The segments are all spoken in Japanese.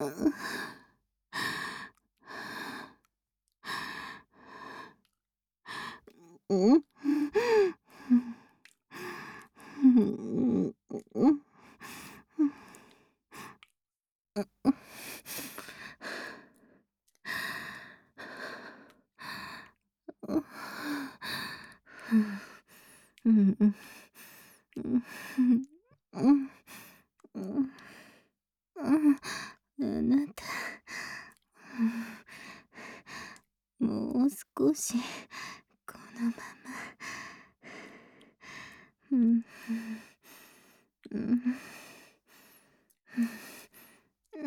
うん。あなた、もう少しこのまま。うん、うん、うん、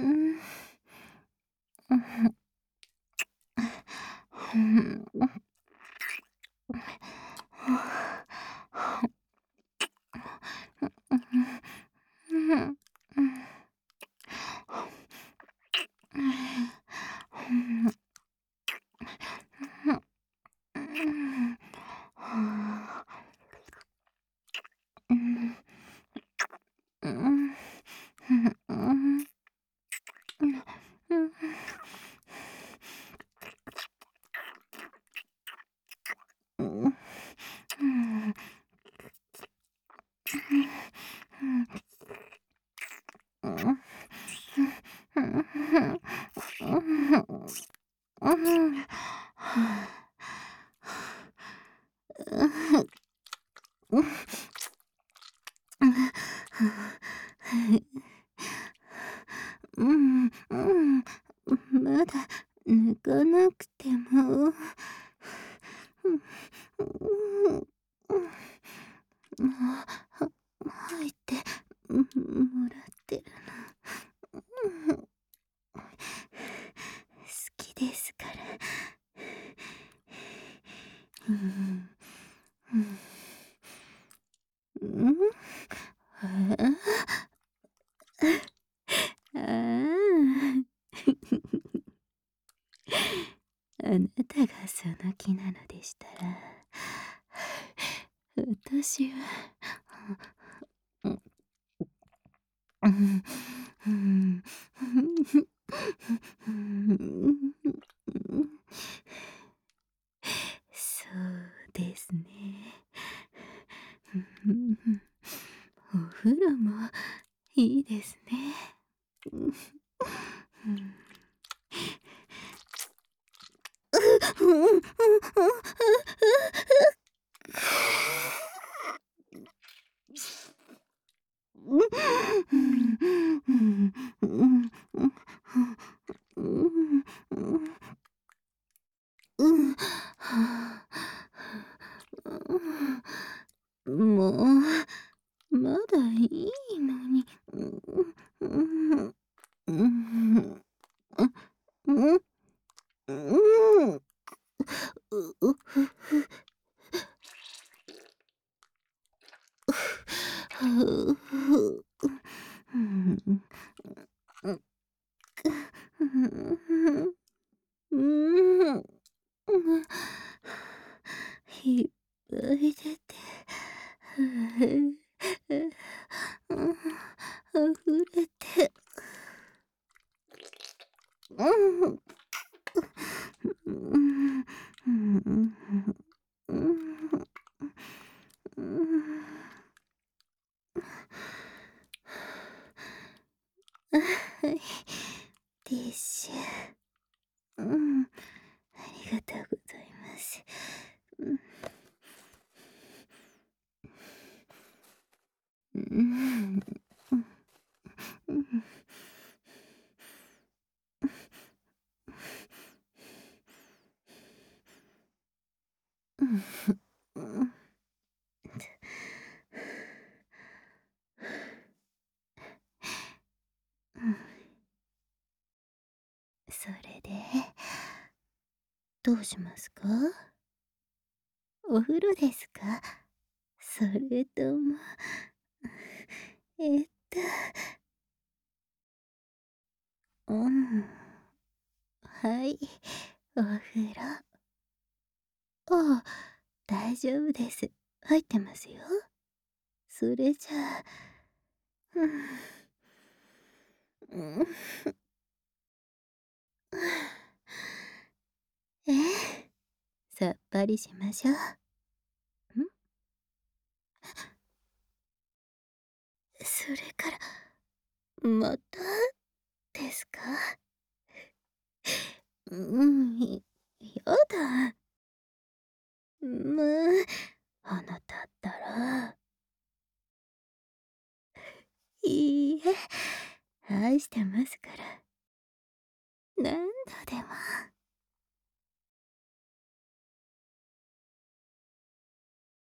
うん、まだ抜かなくても。入ってもらってるの。好きですから。うんうんああなたがその気なのでしたら、私は、うんうんそうですね。お風呂もいいですね。もう、まだいいのに。いっぱい出て、溢れて、はい、ティッシュ。ありがとうございます。それで、どうしますか？お風呂ですか？それとも、えっと、うん、はい、お風呂。ああ、大丈夫です。入ってますよ。それじゃあ、うん、うん、 ぱりしましょう。それからまたですか？やだ。まあ、あなたったら。いいえ、愛してますから。何度でも。